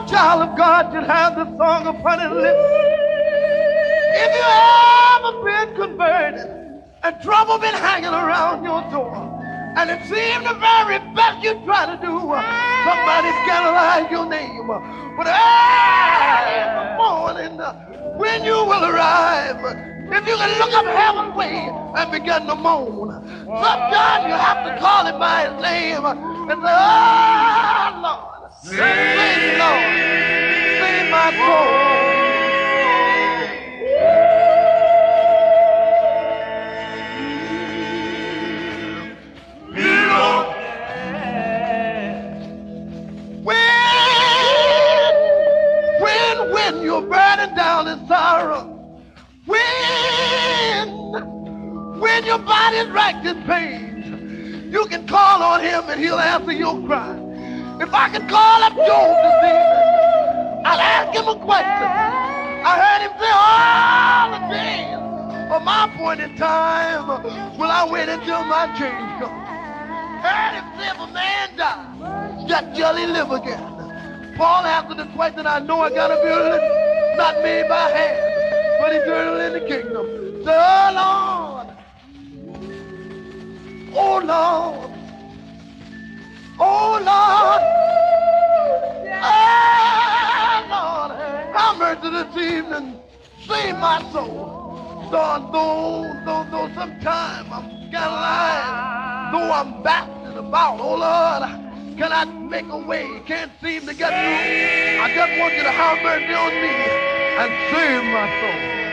child of God should have the song upon his lips. If you ever been converted and trouble been hanging around your door, and it seemed the very best you try to do, somebody scandalize your name. But early in the morning, when you will arrive, if you can look up heaven's way and begin to moan, sometimes you have to call him by his name and say, oh, Lord, save Lord, save my soul. When you're burning down in sorrow, when your body's racked in pain, you can call on him and he'll answer your cry. If I could call up Job this evening, I'll ask him a question. I heard him say, all the days of my appointed time will I wait until my change comes. Heard him say, if a man dies, shall he live again? Paul answered the question, I know I got to be a living, not made by hand, but eternal in the kingdom. So, oh Lord, oh Lord, oh Lord, oh Lord, have mercy this evening, save my soul. Though sometime I'm scandalized, though I'm bashing about, oh Lord, cannot make a way, can't seem to get through. I just want you to have mercy on me and save my soul.